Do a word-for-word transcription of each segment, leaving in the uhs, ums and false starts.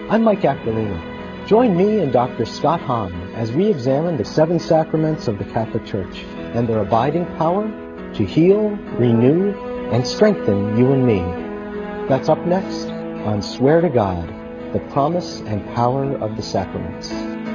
I'm Mike Aquilino. Join me and Doctor Scott Hahn as we examine the seven sacraments of the Catholic Church and their abiding power to heal, renew, and strengthen you and me. That's up next on Swear to God, the promise and power of the sacraments.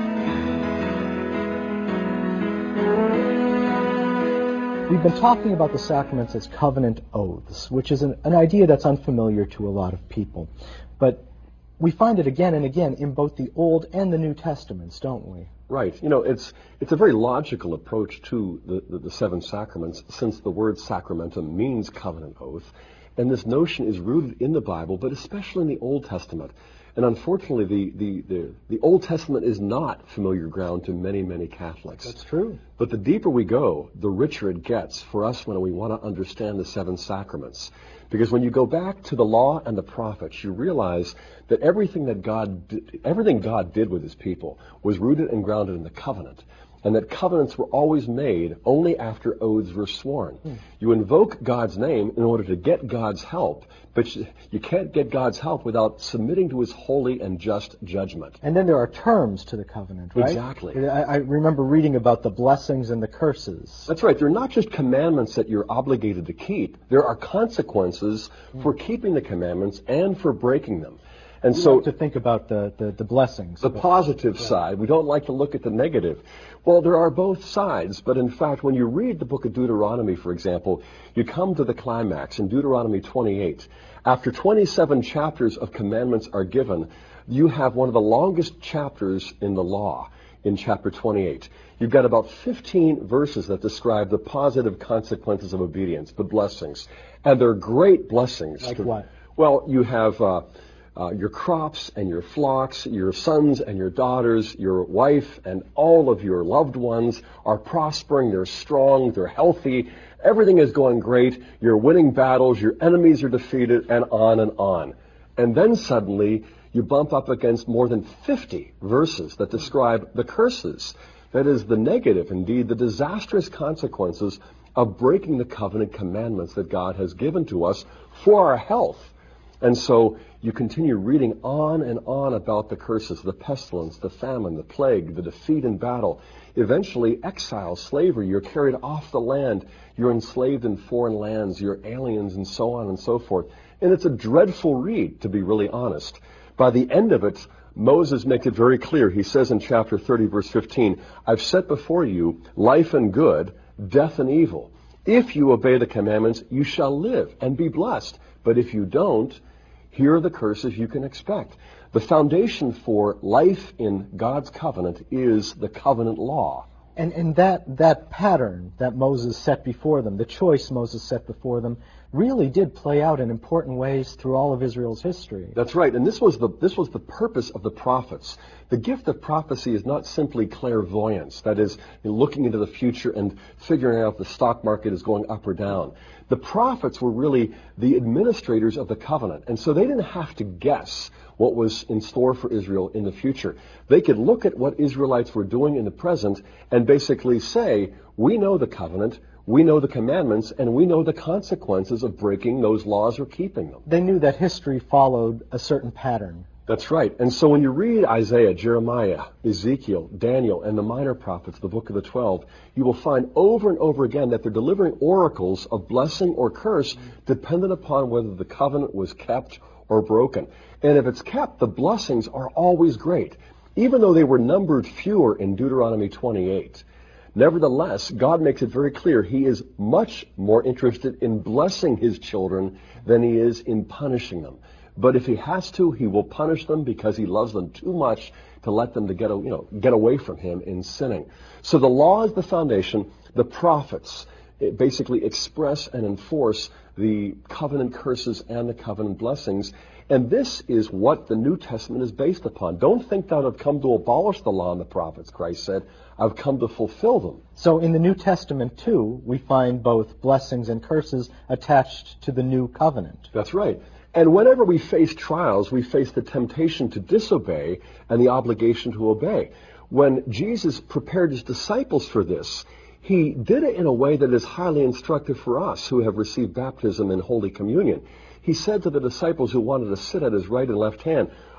We've been talking about the sacraments as covenant oaths, which is an, an idea that's unfamiliar to a lot of people. But we find it again and again in both the Old and the New Testaments, don't we? Right. You know, it's it's a very logical approach to the, the, the seven sacraments, since the word sacramentum means covenant oath. And this notion is rooted in the Bible, but especially in the Old Testament. And unfortunately, the, the, the, the Old Testament is not familiar ground to many, many Catholics. That's true. But the deeper we go, the richer it gets for us when we want to understand the seven sacraments. Because when you go back to the law and the prophets, you realize that everything that God did, everything God did with his people was rooted and grounded in the covenant. And that covenants were always made only after oaths were sworn. Hmm. You invoke God's name in order to get God's help, but you, you can't get God's help without submitting to his holy and just judgment. And then there are terms to the covenant, right? Exactly. I, I remember reading about the blessings and the curses. That's right. They're not just commandments that you're obligated to keep. There are consequences hmm. for keeping the commandments and for breaking them. And we so like to think about the, the, the blessings. The positive yeah. side. We don't like to look at the negative. Well, there are both sides, but in fact, when you read the book of Deuteronomy, for example, you come to the climax in Deuteronomy twenty-eight. After twenty-seven chapters of commandments are given, you have one of the longest chapters in the law in chapter twenty-eight. You've got about fifteen verses that describe the positive consequences of obedience, the blessings. And they're great blessings. Like what? Well, you have... Uh, Uh, your crops and your flocks, your sons and your daughters, your wife and all of your loved ones are prospering, they're strong, they're healthy, everything is going great, you're winning battles, your enemies are defeated, and on and on. And then suddenly you bump up against more than fifty verses that describe the curses. That is, the negative, indeed, the disastrous consequences of breaking the covenant commandments that God has given to us for our health. And so you continue reading on and on about the curses, the pestilence, the famine, the plague, the defeat in battle. Eventually, exile, slavery, you're carried off the land, you're enslaved in foreign lands, you're aliens, and so on and so forth. And it's a dreadful read, to be really honest. By the end of it, Moses makes it very clear. He says in chapter thirty, verse fifteen, I've set before you life and good, death and evil. If you obey the commandments, you shall live and be blessed. But if you don't, here are the curses you can expect. The foundation for life in God's covenant is the covenant law. And, and that, that pattern that Moses set before them, the choice Moses set before them, really did play out in important ways through all of Israel's history. That's right, and this was the this was the purpose of the prophets. The gift of prophecy is not simply clairvoyance, that is, looking into the future and figuring out if the stock market is going up or down. The prophets were really the administrators of the covenant, and so they didn't have to guess what was in store for Israel in the future. They could look at what Israelites were doing in the present and basically say, we know the covenant, we know the commandments, and we know the consequences of breaking those laws or keeping them. They knew that history followed a certain pattern. That's right. And so when you read Isaiah, Jeremiah, Ezekiel, Daniel, and the minor prophets, the book of the twelve, you will find over and over again that they're delivering oracles of blessing or curse dependent upon whether the covenant was kept or broken. And if it's kept, the blessings are always great, even though they were numbered fewer in Deuteronomy twenty-eight. Nevertheless, God makes it very clear he is much more interested in blessing his children than he is in punishing them. But if he has to, he will punish them because he loves them too much to let them to get, you know, get away from him in sinning. So the law is the foundation. The prophets basically express and enforce the covenant curses and the covenant blessings. And this is what the New Testament is based upon. Don't think that I've come to abolish the law and the prophets, Christ said. I've come to fulfill them. So in the New Testament, too, we find both blessings and curses attached to the new covenant. That's right. And whenever we face trials, we face the temptation to disobey and the obligation to obey. When Jesus prepared his disciples for this, he did it in a way that is highly instructive for us who have received baptism in Holy Communion. He said to the disciples who wanted to sit at his right and left hand,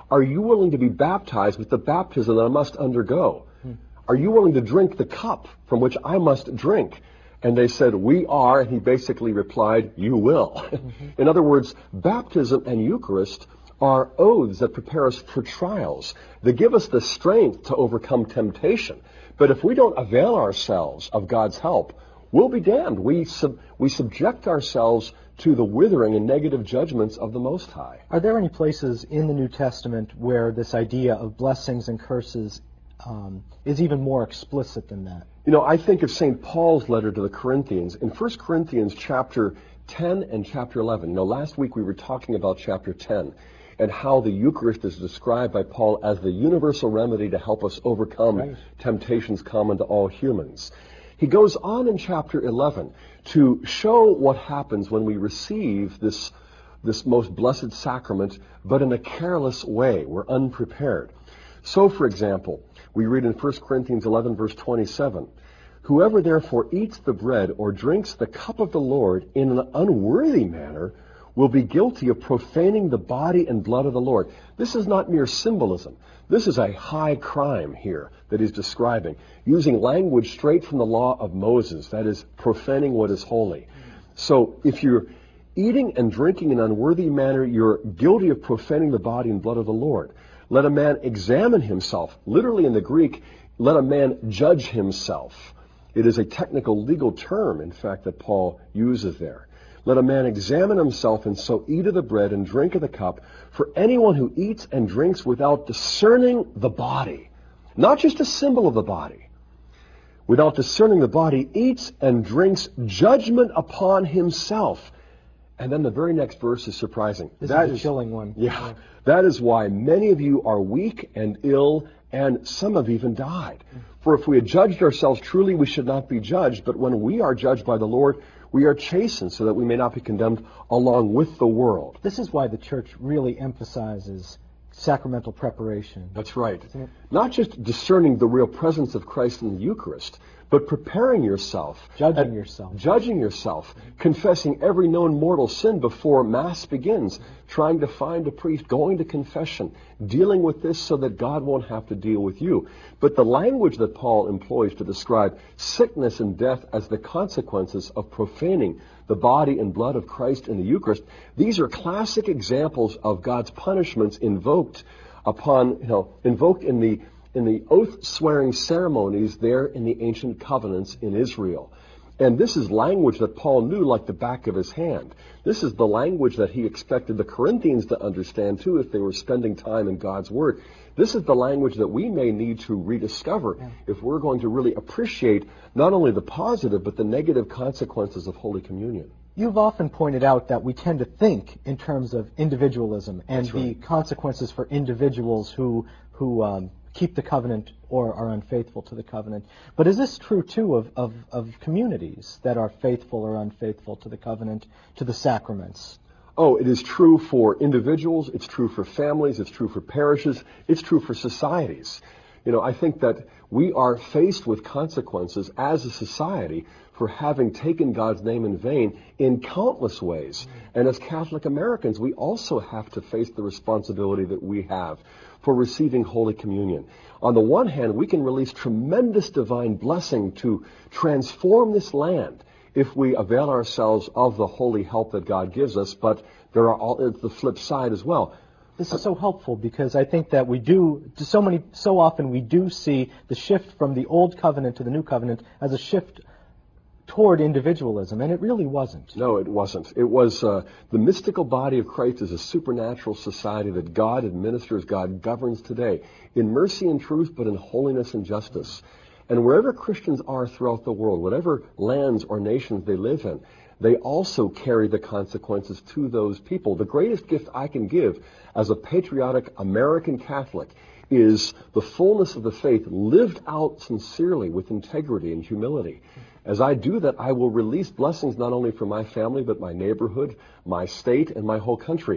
Are you willing to be baptized with the baptism that I must undergo? Hmm. Are you willing to drink the cup from which I must drink? And they said, we are, and he basically replied, you will. Mm-hmm. In other words, baptism and Eucharist are oaths that prepare us for trials. They give us the strength to overcome temptation. But if we don't avail ourselves of God's help, we'll be damned. We sub- we subject ourselves to the withering and negative judgments of the Most High. Are there any places in the New Testament where this idea of blessings and curses um, is even more explicit than that? You know, I think of Saint Paul's letter to the Corinthians. In First Corinthians chapter ten and chapter eleven, you know, last week we were talking about chapter ten and how the Eucharist is described by Paul as the universal remedy to help us overcome right. temptations common to all humans. He goes on in chapter eleven to show what happens when we receive this, this most blessed sacrament, but in a careless way. We're unprepared. So, for example, we read in First Corinthians eleven, verse twenty-seven, whoever therefore eats the bread or drinks the cup of the Lord in an unworthy manner will be guilty of profaning the body and blood of the Lord. This is not mere symbolism. This is a high crime here that he's describing, using language straight from the law of Moses, that is, profaning what is holy. So if you're eating and drinking in an unworthy manner, you're guilty of profaning the body and blood of the Lord. Let a man examine himself. Literally in the Greek, let a man judge himself. It is a technical legal term, in fact, that Paul uses there. Let a man examine himself, and so eat of the bread and drink of the cup. For anyone who eats and drinks without discerning the body, not just a symbol of the body, without discerning the body, eats and drinks judgment upon himself. And then the very next verse is surprising. This that is a is, chilling one. Yeah, yeah. That is why many of you are weak and ill, and some have even died. For if we had judged ourselves truly, we should not be judged. But when we are judged by the Lord, we are chastened so that we may not be condemned along with the world. This is why the Church really emphasizes sacramental preparation. That's right. Not just discerning the real presence of Christ in the Eucharist, but preparing yourself. Judging yourself. Judging yourself. Confessing every known mortal sin before Mass begins. Trying to find a priest. Going to confession. Dealing with this so that God won't have to deal with you. But the language that Paul employs to describe sickness and death as the consequences of profaning the body and blood of Christ in the Eucharist, these are classic examples of God's punishments invoked upon, you know, invoked in the in the oath-swearing ceremonies there in the ancient covenants in Israel. And this is language that Paul knew like the back of his hand. This is the language that he expected the Corinthians to understand too if they were spending time in God's Word. This is the language that we may need to rediscover yeah. if we're going to really appreciate not only the positive but the negative consequences of Holy Communion. You've often pointed out that we tend to think in terms of individualism and That's right. the consequences for individuals who who um, keep the covenant or are unfaithful to the covenant. But is this true, too, of, of, of communities that are faithful or unfaithful to the covenant, to the sacraments? Oh, it is true for individuals, it's true for families, it's true for parishes, it's true for societies. You know, I think that we are faced with consequences as a society for having taken God's name in vain in countless ways. And as Catholic Americans, we also have to face the responsibility that we have for receiving Holy Communion. On the one hand, we can release tremendous divine blessing to transform this land if we avail ourselves of the holy help that God gives us, but there are all, it's the flip side as well. This is so helpful because I think that we do, so many, so often we do see the shift from the old covenant to the new covenant as a shift toward individualism, and it really wasn't. No, it wasn't. It was uh, the mystical body of Christ is a supernatural society that God administers, God governs today, in mercy and truth, but in holiness and justice. And wherever Christians are throughout the world, whatever lands or nations they live in, they also carry the consequences to those people. The greatest gift I can give as a patriotic American Catholic is the fullness of the faith lived out sincerely with integrity and humility. As I do that, I will release blessings not only for my family, but my neighborhood, my state, and my whole country.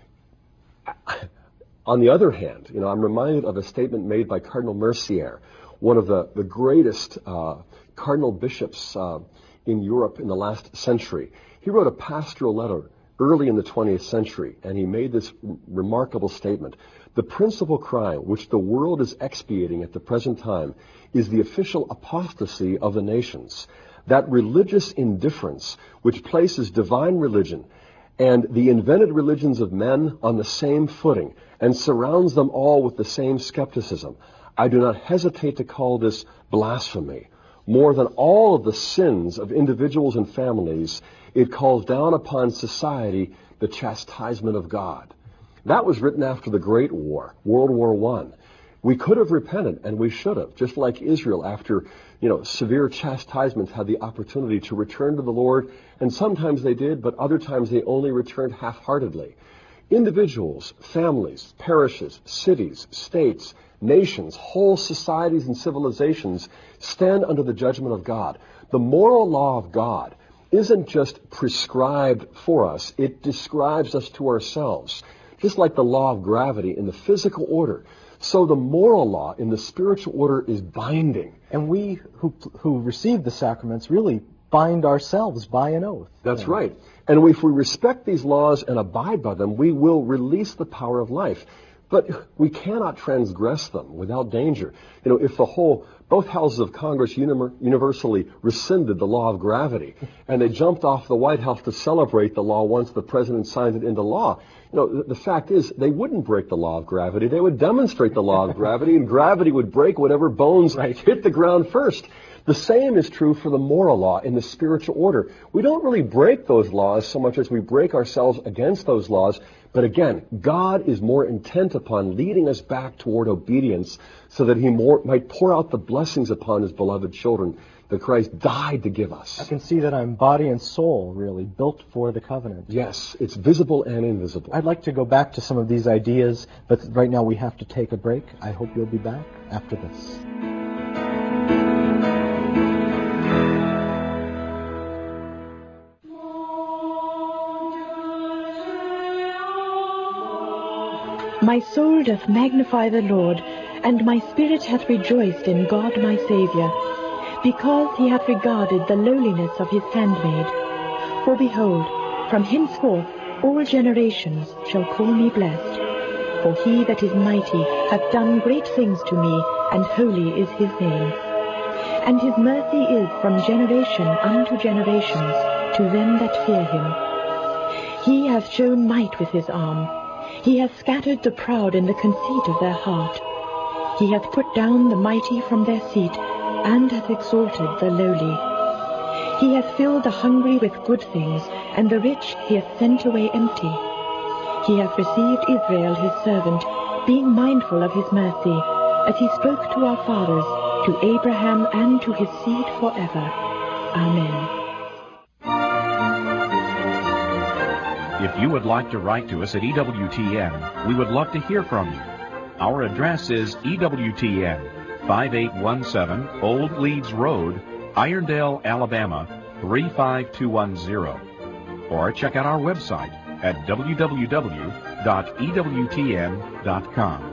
On the other hand, you know, I'm reminded of a statement made by Cardinal Mercier, one of the, the greatest uh, cardinal bishops uh, in Europe in the last century. He wrote a pastoral letter early in the twentieth century, and he made this r- remarkable statement. The principal crime which the world is expiating at the present time is the official apostasy of the nations. That religious indifference which places divine religion and the invented religions of men on the same footing and surrounds them all with the same skepticism. I do not hesitate to call this blasphemy. More than all of the sins of individuals and families, it calls down upon society the chastisement of God. That was written after the Great War, World War One. We could have repented, and we should have, just like Israel after, you know, severe chastisements had the opportunity to return to the Lord, and sometimes they did, but other times they only returned half-heartedly. Individuals, families, parishes, cities, states, nations, whole societies and civilizations stand under the judgment of God. The moral law of God isn't just prescribed for us, it describes us to ourselves. Just like the law of gravity in the physical order, so the moral law in the spiritual order is binding. And we who who receive the sacraments really bind ourselves by an oath. That's yeah. right. And if we respect these laws and abide by them, we will release the power of life. But we cannot transgress them without danger. You know, if the whole, both houses of Congress universally rescinded the law of gravity, and they jumped off the White House to celebrate the law once the president signed it into law, you know, the, the fact is, they wouldn't break the law of gravity. They would demonstrate the law of gravity, and gravity would break whatever bones right. hit the ground first. The same is true for the moral law in the spiritual order. We don't really break those laws so much as we break ourselves against those laws. But again, God is more intent upon leading us back toward obedience so that he more, might pour out the blessings upon his beloved children that Christ died to give us. I can see that I'm body and soul, really, built for the covenant. Yes, it's visible and invisible. I'd like to go back to some of these ideas, but right now we have to take a break. I hope you'll be back after this. My soul doth magnify the Lord, and my spirit hath rejoiced in God my Saviour, because he hath regarded the lowliness of his handmaid. For behold, from henceforth all generations shall call me blessed. For he that is mighty hath done great things to me, and holy is his name. And his mercy is from generation unto generations to them that fear him. He hath shown might with his arm. He hath scattered the proud in the conceit of their heart. He hath put down the mighty from their seat, and hath exalted the lowly. He hath filled the hungry with good things, and the rich he hath sent away empty. He hath received Israel his servant, being mindful of his mercy, as he spoke to our fathers, to Abraham and to his seed forever. Amen. If you would like to write to us at E W T N, we would love to hear from you. Our address is E W T N, five eight one seven Old Leeds Road, Irondale, Alabama, three five two one zero. Or check out our website at w w w dot e w t n dot com.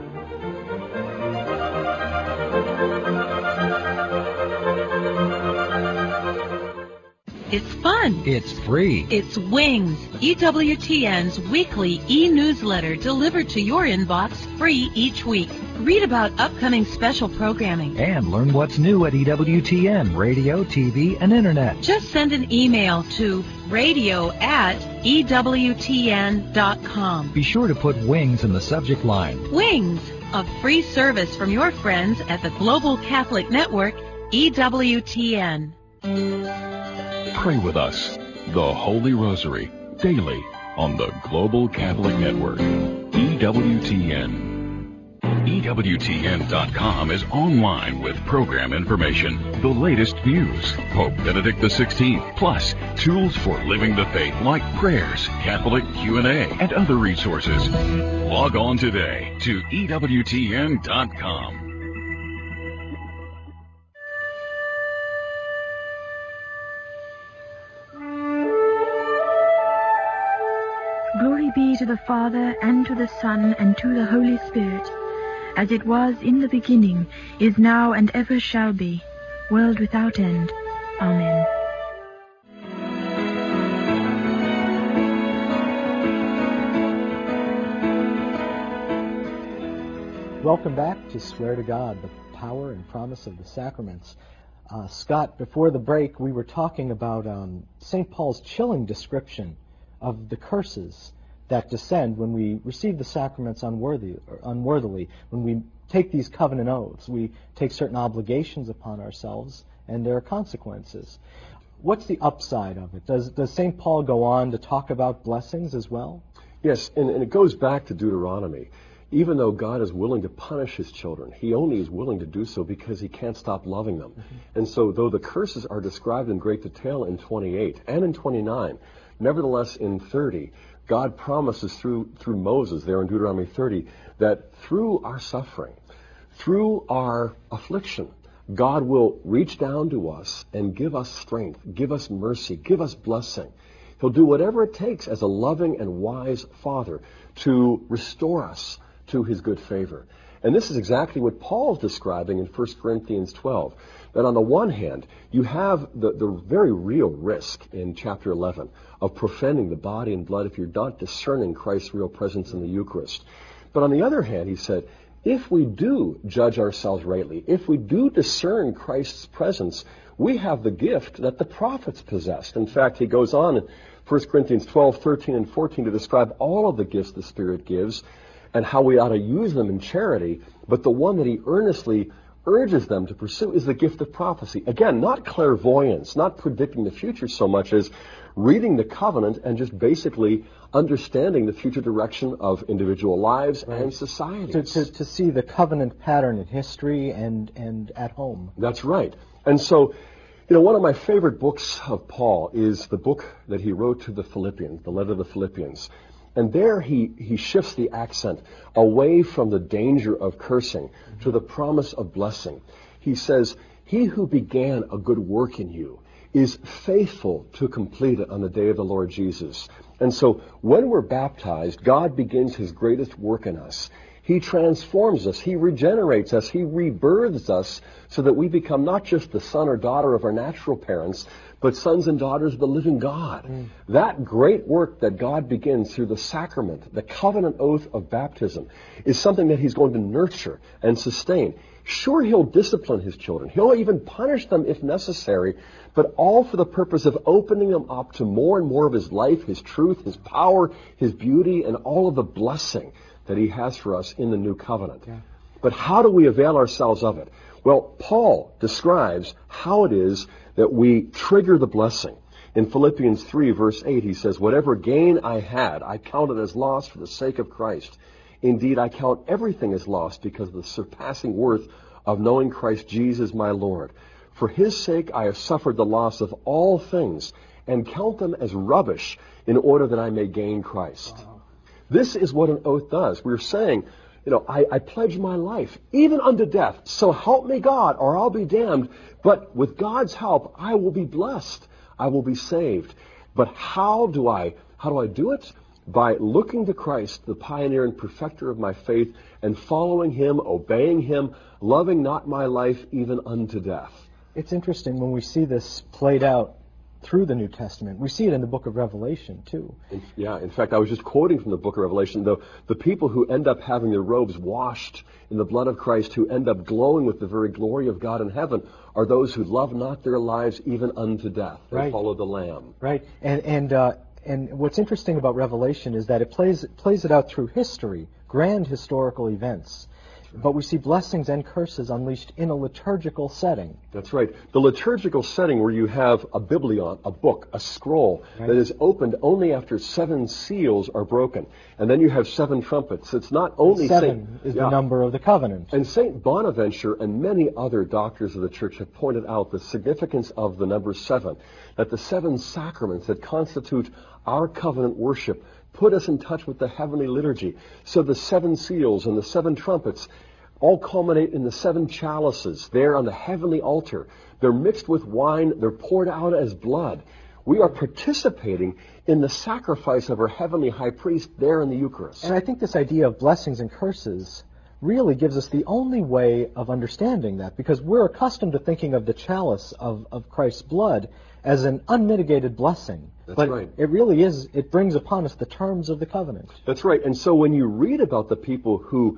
It's fun. It's free. It's Wings, E W T N's weekly e-newsletter delivered to your inbox free each week. Read about upcoming special programming. And learn what's new at E W T N, radio, T V, and internet. Just send an email to radio at E W T N dot com. Be sure to put Wings in the subject line. Wings, a free service from your friends at the Global Catholic Network, E W T N. Pray with us, the Holy Rosary, daily on the Global Catholic Network, E W T N. E W T N dot com is online with program information, the latest news, Pope Benedict the sixteenth, plus tools for living the faith like prayers, Catholic Q and A, and other resources. Log on today to E W T N dot com. Glory be to the Father, and to the Son, and to the Holy Spirit, as it was in the beginning, is now, and ever shall be, world without end. Amen. welcome back to Swear to God, the power and promise of the sacraments. Uh, Scott, before the break, we were talking about um, Saint Paul's chilling description of the curses that descend when we receive the sacraments unworthy, or unworthily. When we take these covenant oaths, we take certain obligations upon ourselves, and there are consequences. What's the upside of it? Does, does Saint Paul go on to talk about blessings as well? Yes, and, and it goes back to Deuteronomy. Even though God is willing to punish his children, he only is willing to do so because he can't stop loving them. Mm-hmm. And so though the curses are described in great detail in twenty-eight and in twenty-nine, nevertheless in thirty, God promises through through Moses there in Deuteronomy thirty that through our suffering, through our affliction, God will reach down to us and give us strength, give us mercy, give us blessing. He'll do whatever it takes as a loving and wise Father to restore us to his good favor. And this is exactly what Paul's describing in First Corinthians twelve, that on the one hand, you have the, the very real risk in chapter eleven of profaning the body and blood if you're not discerning Christ's real presence in the Eucharist. But on the other hand, he said, if we do judge ourselves rightly, if we do discern Christ's presence, we have the gift that the prophets possessed. In fact, he goes on in First Corinthians twelve, thirteen, and fourteen to describe all of the gifts the Spirit gives and how we ought to use them in charity, but the one that he earnestly urges them to pursue is the gift of prophecy. Again, not clairvoyance, not predicting the future so much as reading the covenant and just basically understanding the future direction of individual lives right. and societies. To, to, to see the covenant pattern in history and, and at home. That's right. And so, you know, one of my favorite books of Paul is the book that he wrote to the Philippians, the letter to the Philippians. And there he, he shifts the accent away from the danger of cursing to the promise of blessing. He says, he who began a good work in you is faithful to complete it on the day of the Lord Jesus. And so when we're baptized, God begins his greatest work in us. He transforms us. He regenerates us. He rebirths us so that we become not just the son or daughter of our natural parents, but sons and daughters of the living God. Mm. That great work that God begins through the sacrament, the covenant oath of baptism, is something that he's going to nurture and sustain. Sure, he'll discipline his children. He'll even punish them if necessary, but all for the purpose of opening them up to more and more of his life, his truth, his power, his beauty, and all of the blessing that he has for us in the new covenant. Yeah. But how do we avail ourselves of it? Well, Paul describes how it is that we trigger the blessing. In Philippians three, verse eight, he says, whatever gain I had, I counted as loss for the sake of Christ. Indeed, I count everything as lost because of the surpassing worth of knowing Christ Jesus my Lord. For his sake I have suffered the loss of all things and count them as rubbish in order that I may gain Christ. Wow. This is what an oath does. We're saying, you know, I, I pledge my life, even unto death. So help me God, or I'll be damned. But with God's help, I will be blessed. I will be saved. But how do I, how do I do it? By looking to Christ, the pioneer and perfecter of my faith, and following him, obeying him, loving not my life even unto death. It's interesting when we see this played out through the New Testament. We see it in the book of Revelation, too. In, yeah, in fact, I was just quoting from the book of Revelation, the, the people who end up having their robes washed in the blood of Christ, who end up glowing with the very glory of God in heaven, are those who love not their lives even unto death. They right. follow the Lamb. Right. And and uh, and what's interesting about Revelation is that it plays plays it out through history, grand historical events. But we see blessings and curses unleashed in a liturgical setting. That's right. The liturgical setting where you have a biblion, a book, a scroll right. that is opened only after seven seals are broken. And then you have seven trumpets. It's not only seven Saint, is yeah. the number of the covenant. And Saint Bonaventure and many other doctors of the Church have pointed out the significance of the number seven, that the seven sacraments that constitute our covenant worship put us in touch with the heavenly liturgy. So the seven seals and the seven trumpets all culminate in the seven chalices there on the heavenly altar. They're mixed with wine. They're poured out as blood. We are participating in the sacrifice of our heavenly high priest there in the Eucharist. And I think this idea of blessings and curses really gives us the only way of understanding that, because we're accustomed to thinking of the chalice of, of Christ's blood as an unmitigated blessing. That's but right. It really is, it brings upon us the terms of the covenant. That's right. And so when you read about the people who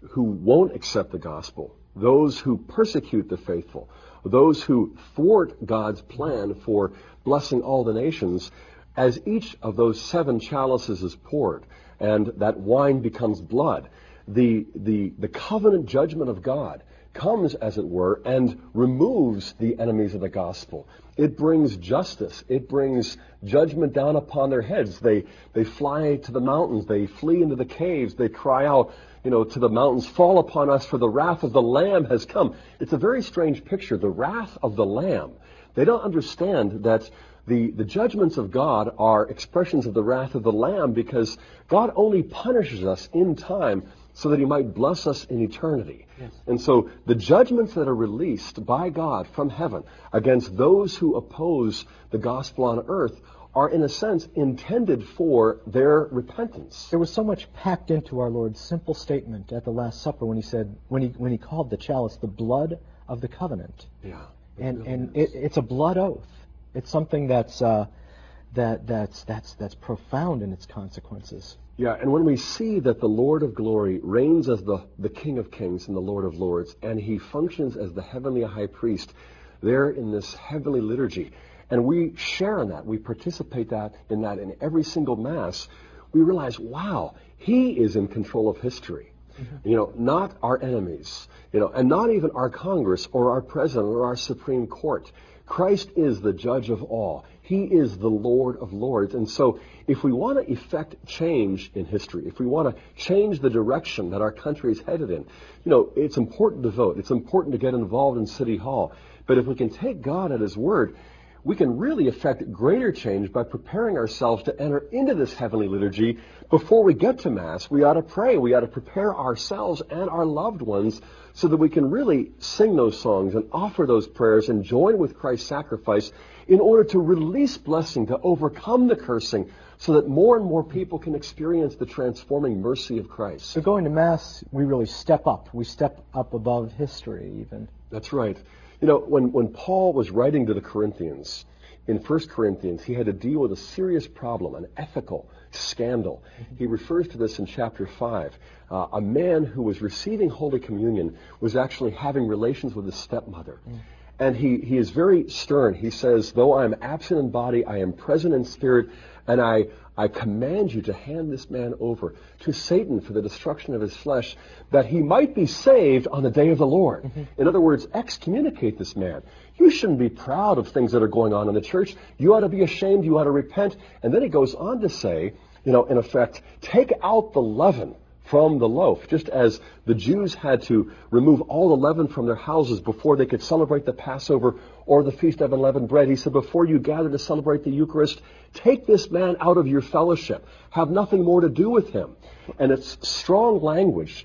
who won't accept the gospel, those who persecute the faithful, those who thwart God's plan for blessing all the nations, as each of those seven chalices is poured and that wine becomes blood, the, the, the covenant judgment of God comes, as it were, and removes the enemies of the gospel. It brings justice. It brings judgment down upon their heads. They, they fly to the mountains. They flee into the caves. They cry out, you know, to the mountains, fall upon us, for the wrath of the Lamb has come. It's a very strange picture, the wrath of the Lamb. They don't understand that the, the judgments of God are expressions of the wrath of the Lamb, because God only punishes us in time so that he might bless us in eternity. Yes. And so the judgments that are released by God from heaven against those who oppose the gospel on earth are, in a sense, intended for their repentance. There was so much packed into our Lord's simple statement at the Last Supper when he said, when he when he called the chalice the blood of the covenant. Yeah. And really and it, it's a blood oath. It's something that's uh, that that's that's that's profound in its consequences. Yeah, and when we see that the Lord of glory reigns as the, the King of kings and the Lord of lords, and he functions as the heavenly high priest there in this heavenly liturgy, and we share in that, we participate that in that in every single Mass, we realize, wow, he is in control of history. Mm-hmm. You know, not our enemies, you know, and not even our Congress or our President or our Supreme Court. Christ is the judge of all. He is the Lord of lords. And so if we want to effect change in history, if we want to change the direction that our country is headed in, you know, it's important to vote. It's important to get involved in City Hall. But if we can take God at his word, we can really effect greater change by preparing ourselves to enter into this heavenly liturgy. Before we get to Mass, we ought to pray. We ought to prepare ourselves and our loved ones so that we can really sing those songs and offer those prayers and join with Christ's sacrifice in order to release blessing, to overcome the cursing, so that more and more people can experience the transforming mercy of Christ. So going to Mass, we really step up. We step up above history even. That's right. You know, when, when Paul was writing to the Corinthians, in First Corinthians, he had to deal with a serious problem, an ethical scandal. Mm-hmm. He refers to this in chapter five. Uh, a man who was receiving Holy Communion was actually having relations with his stepmother. Mm. And he, he is very stern. He says, though I am absent in body, I am present in spirit, and I, I command you to hand this man over to Satan for the destruction of his flesh, that he might be saved on the day of the Lord. Mm-hmm. In other words, excommunicate this man. You shouldn't be proud of things that are going on in the church. You ought to be ashamed. You ought to repent. And then he goes on to say, you know, in effect, take out the leaven from the loaf, just as the Jews had to remove all the leaven from their houses before they could celebrate the Passover or the Feast of Unleavened Bread. He said, before you gather to celebrate the Eucharist, take this man out of your fellowship. Have nothing more to do with him. And it's strong language.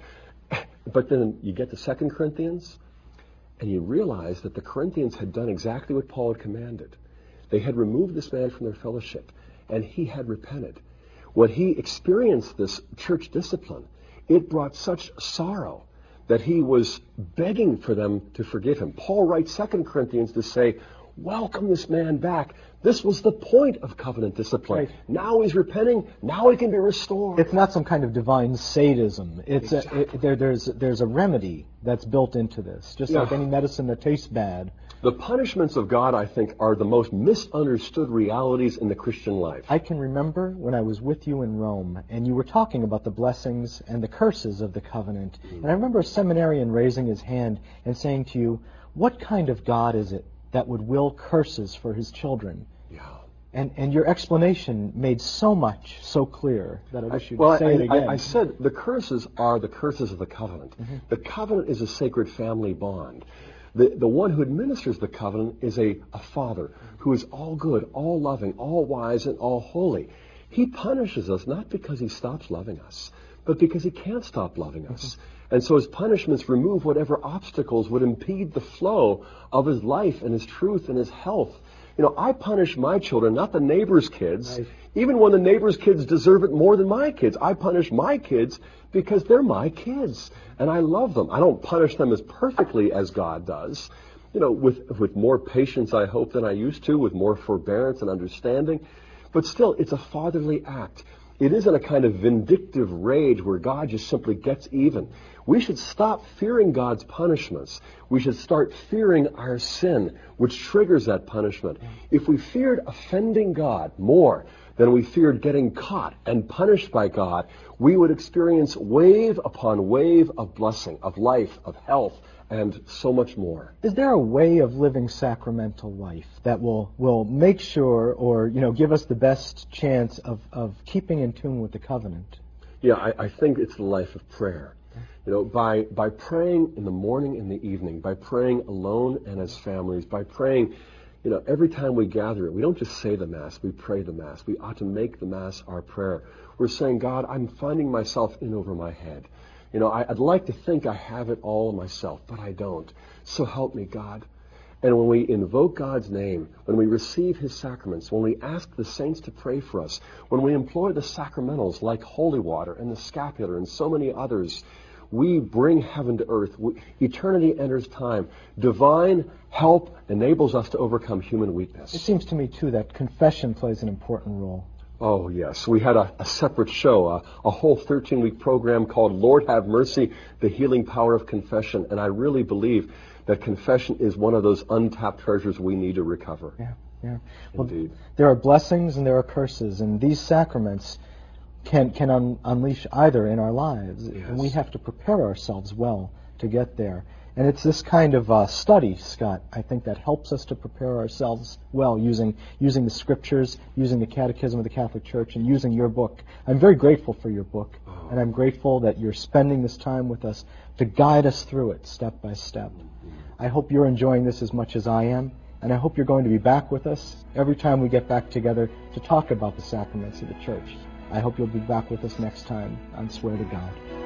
But then you get to Second Corinthians, and you realize that the Corinthians had done exactly what Paul had commanded. They had removed this man from their fellowship, and he had repented. When he experienced this church discipline, it brought such sorrow that he was begging for them to forgive him. Paul writes Second Corinthians to say, welcome this man back. This was the point of covenant discipline. Right. Now he's repenting. Now he can be restored. It's not some kind of divine sadism. It's exactly. a, it, there, there's there's a remedy that's built into this, just yeah. like any medicine that tastes bad. The punishments of God, I think, are the most misunderstood realities in the Christian life. I can remember when I was with you in Rome, and you were talking about the blessings and the curses of the covenant. Mm. And I remember a seminarian raising his hand and saying to you, what kind of God is it that would will curses for his children? Yeah. And and your explanation made so much so clear that I wish you'd well, say I, it again. I, I said the curses are the curses of the covenant. Mm-hmm. The covenant is a sacred family bond. The, the one who administers the covenant is a, a father who is all good, all loving, all wise, and all holy. He punishes us not because he stops loving us, but because he can't stop loving us. Mm-hmm. And so his punishments remove whatever obstacles would impede the flow of his life and his truth and his health. You know, I punish my children, not the neighbor's kids, right. Even when the neighbor's kids deserve it more than my kids. I punish my kids because they're my kids, and I love them. I don't punish them as perfectly as God does, you know, with, with more patience, I hope, than I used to, with more forbearance and understanding. But still, it's a fatherly act. it isn't a kind of vindictive rage where God just simply gets even. We should stop fearing God's punishments. We should start fearing our sin, which triggers that punishment. If we feared offending God more than we feared getting caught and punished by God, we would experience wave upon wave of blessing, of life, of health, and so much more. Is there a way of living sacramental life that will, will make sure or, you know, give us the best chance of, of keeping in tune with the covenant? Yeah, I, I think it's the life of prayer. You know, by, by praying in the morning and the evening, by praying alone and as families, by praying, you know, every time we gather it, we don't just say the Mass, we pray the Mass. We ought to make the Mass our prayer. We're saying, God, I'm finding myself in over my head. You know, I, I'd like to think I have it all myself, but I don't. So help me, God. And when we invoke God's name, when we receive His sacraments, when we ask the saints to pray for us, when we employ the sacramentals like holy water and the scapular and so many others, we bring heaven to earth. We, eternity enters time. Divine help enables us to overcome human weakness. It seems to me, too, that confession plays an important role. Oh, yes. We had a, a separate show, a, a whole thirteen-week program called Lord Have Mercy, the Healing Power of Confession. And I really believe that confession is one of those untapped treasures we need to recover. Yeah, yeah. Well, indeed. There are blessings and there are curses, and these sacraments can, can un- unleash either in our lives. Yes. And we have to prepare ourselves well to get there. And it's this kind of uh, study, Scott, I think, that helps us to prepare ourselves well using using the Scriptures, using the Catechism of the Catholic Church, and using your book. I'm very grateful for your book, oh. and I'm grateful that you're spending this time with us to guide us through it step by step. Mm-hmm. I hope you're enjoying this as much as I am, and I hope you're going to be back with us every time we get back together to talk about the sacraments of the Church. I hope you'll be back with us next time on Swear to God.